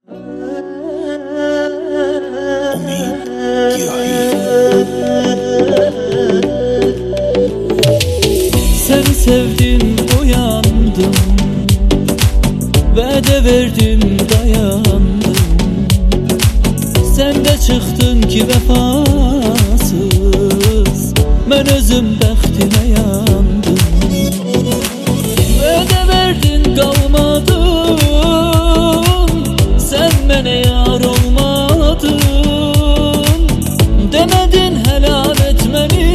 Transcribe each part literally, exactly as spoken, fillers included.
Seni sevdim, uyandım, vədə verdim, dayandım. Sen de çıktın ki vefasız, ben özüm bəxtinə yandım. Vədə verdin, qalmadın, sen mənə yar olmadın. Demedin helal etmeni,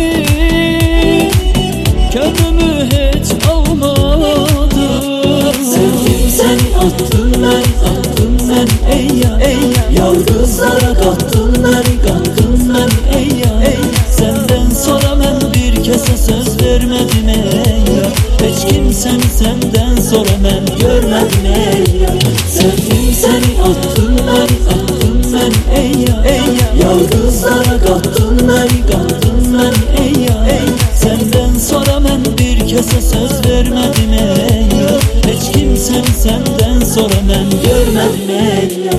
könlümü hiç almadın. Sevdim seni, attın beni, attın beni ey ya, ey ya. Yalgızlara kattın beni, kattın beni ey ya, ey ya. Senden sonra ben bir kese söz vermedim ey ya. Hiç kimseni senden sonra ben görmedim ey ya. Sevdim seni, attın beni, attın beni ey ya, ey ya. Yalgızlara kattın beni, kattın beni ey ya, ey ya. Senden sonra ben bir kese söz vermedim ey ya. Hiç kimseni senden sonra ben görmedim ey ya.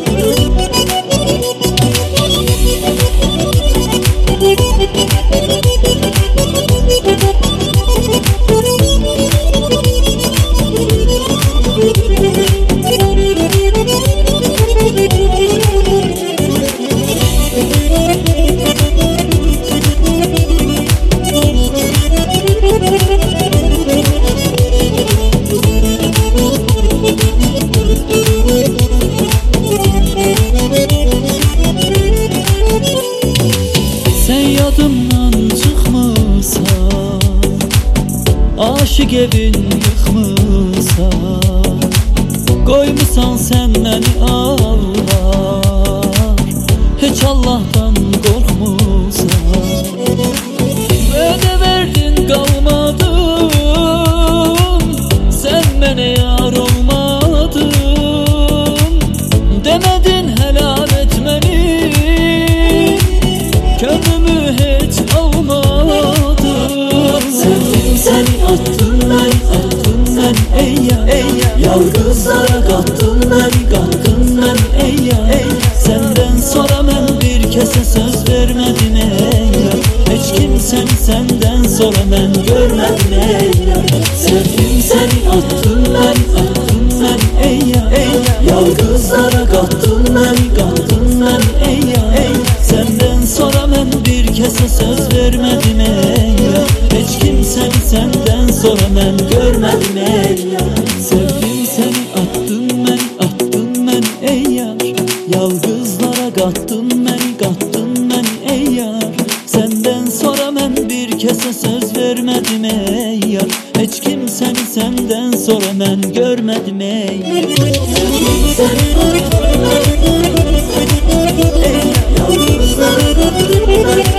Sen yadımdan çıkmısan, aşık evin yıkmısan, koymusan sen beni ağlar, hiç Allah'tan korkmusan. Vədə verdin, qalmadın, sen mənə yar olmadın. Demedin helal etmeni, könlümü hiç almadın. Sevdim seni, attın beni, attın beni ey ya, ey ya. Yalgızlara kattın beni, kattın beni ey ya, ey ya. Senden sonra ben bir kese söz vermedim ey ya. Hiç kimseni senden sonra ben görmedim ey ya. Sevdim seni, attın beni, attın beni ey ya, ey ya. Yalgızlara kattın beni, kattın beni ey ya, ey ya. Senden sonra ben bir kese söz vermedim ey ya. Hiç kimseni senden sonra ben görmedim ey ya. Sevdim seni, attın beni, attın beni ey yar. Yalgızlara kattın beni, kattın beni ey yar. Senden sonra ben bir kese söz vermedim ey yar. Hiç kimseni senden sonra ben görmedim ey yar. Seni attın beni, ey ya. Yalgızlara kattın beni.